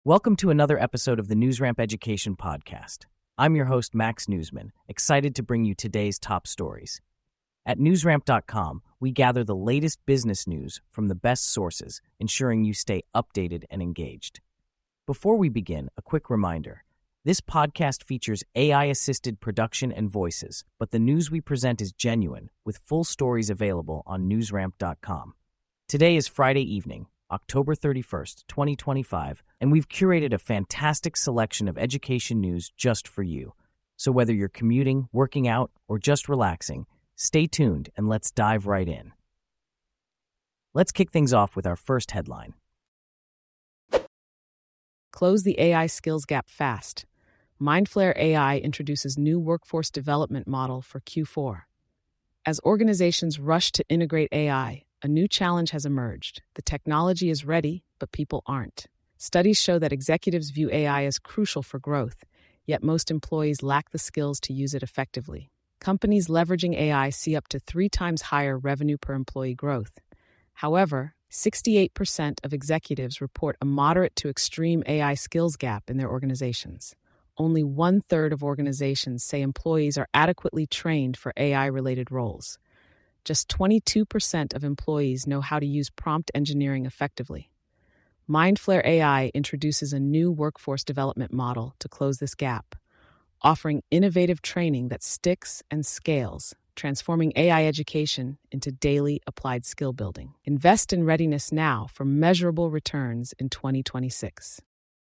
Welcome to another episode of the NewsRamp Education Podcast. I'm your host, Max Newsman, excited to bring you today's top stories. At newsramp.com, we gather the latest business news from the best sources, ensuring you stay updated and engaged. Before we begin, a quick reminder. This podcast features AI-assisted production and voices, but the news we present is genuine, with full stories available on newsramp.com. Today is Friday evening, October 31st, 2025, and we've curated a fantastic selection of education news just for you. So whether you're commuting, working out, or just relaxing, stay tuned and let's dive right in. Let's kick things off with our first headline. Close the AI skills gap fast. Mindflare AI introduces new workforce development model for Q4. As organizations rush to integrate AI, a new challenge has emerged. The technology is ready, but people aren't. Studies show that executives view AI as crucial for growth, yet most employees lack the skills to use it effectively. Companies leveraging AI see up to 3 times higher revenue per employee growth. However, 68% of executives report a moderate to extreme AI skills gap in their organizations. Only 1/3 of organizations say employees are adequately trained for AI-related roles. Just 22% of employees know how to use prompt engineering effectively. Mindflare AI introduces a new workforce development model to close this gap, offering innovative training that sticks and scales, transforming AI education into daily applied skill building. Invest in readiness now for measurable returns in 2026.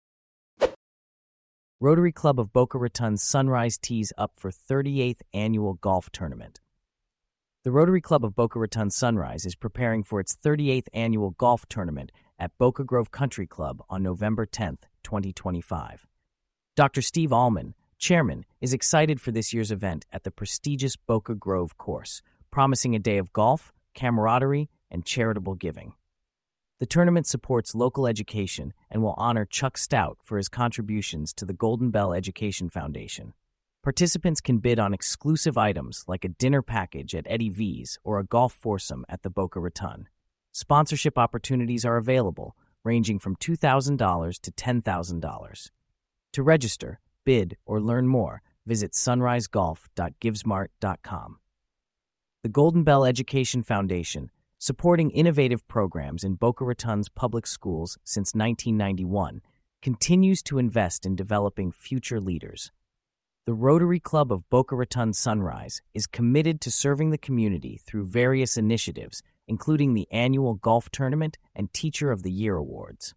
Rotary Club of Boca Raton's Sunrise tees up for 38th annual golf tournament. The Rotary Club of Boca Raton Sunrise is preparing for its 38th annual golf tournament at Boca Grove Country Club on November 10th, 2025. Dr. Steve Allman, chairman, is excited for this year's event at the prestigious Boca Grove course, promising a day of golf, camaraderie, and charitable giving. The tournament supports local education and will honor Chuck Stout for his contributions to the Golden Bell Education Foundation. Participants can bid on exclusive items like a dinner package at Eddie V's or a golf foursome at the Boca Raton. Sponsorship opportunities are available, ranging from $2,000 to $10,000. To register, bid, or learn more, visit sunrisegolf.givesmart.com. The Golden Bell Education Foundation, supporting innovative programs in Boca Raton's public schools since 1991, continues to invest in developing future leaders. The Rotary Club of Boca Raton Sunrise is committed to serving the community through various initiatives, including the annual golf tournament and Teacher of the Year awards.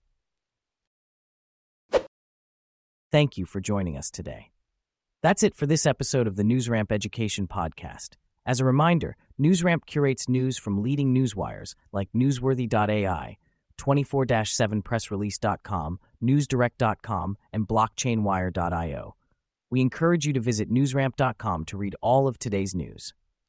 Thank you for joining us today. That's it for this episode of the NewsRamp Education Podcast. As a reminder, NewsRamp curates news from leading newswires like Newsworthy.ai, 24-7pressrelease.com, NewsDirect.com, and BlockchainWire.io. We encourage you to visit newsramp.com to read all of today's news.